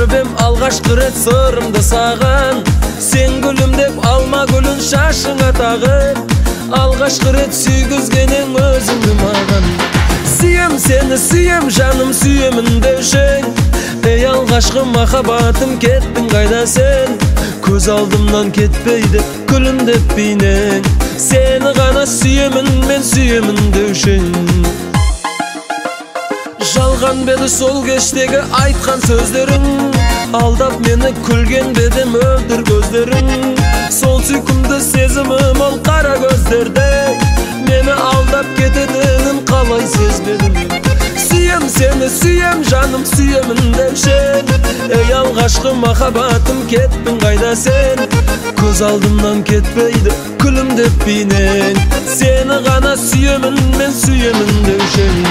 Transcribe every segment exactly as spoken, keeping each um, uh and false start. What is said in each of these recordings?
Көрбем алғашқы рет сырымды саған, сен гүлім деп алма гүлін шашыңа тағып, алғашқы рет сүйгізгенің өзіңді маған. Сүйем сені, сүйем жаным, сүйемін деушең. Ей алғашқы махаббатым, кеттің қайда сен? Көз алдымнан кетпейді күлімдеп бейнең. Сені ғана сүйемін, мен сүйемін деушең. Жалған беді сол кештегі айтқан сөздерің, алдап мені күлген беді мөлдір көздерің. Сол сүйкімді сезімім ол қара көздерде, мені алдап кететінін қалай сезбедім. Сүйем сені, сүйем жаным, сүйемін деушең. Ей алғашқы махаббатым, кеттің қайда сен? Көз алдымнан кетпейді күлімдеп бейнең. Сені ғана сүйемін, мен сүйемін деушең.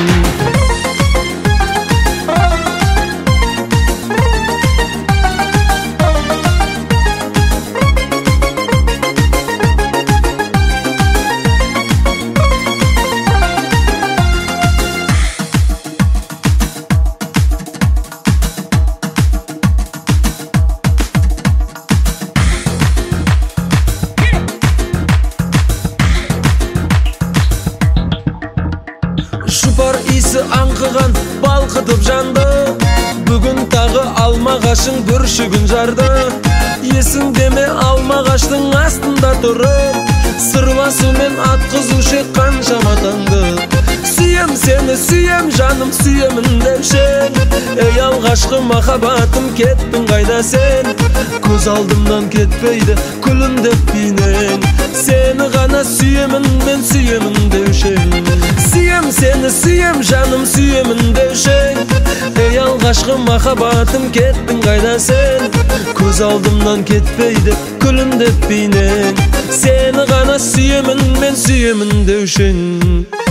Шупар исі аңқыған балқытып жанды, бүгін тағы алмағашың бүршігін жарды. Есің деме алмағаштың астында тұрып, сырласумен атқызушы қаншама таңды. Сүйем сені, сүйем жаным, сүйемін деушең. Ей алғашқы махаббатым, кеттің қайда сен? Көз алдымнан кетпейді күлімдеп бейнең. Сені ғана сүйемін, мен сүйемін деушең. Сүйем сені, сүйем жаным, сүйемін деушең. Ей алғашқы махаббатым, кеттің қайда сен? Көз алдымнан кетпейді күлімдеп бейнең. Сені ғана сүйемін, мен сүйемін деушең.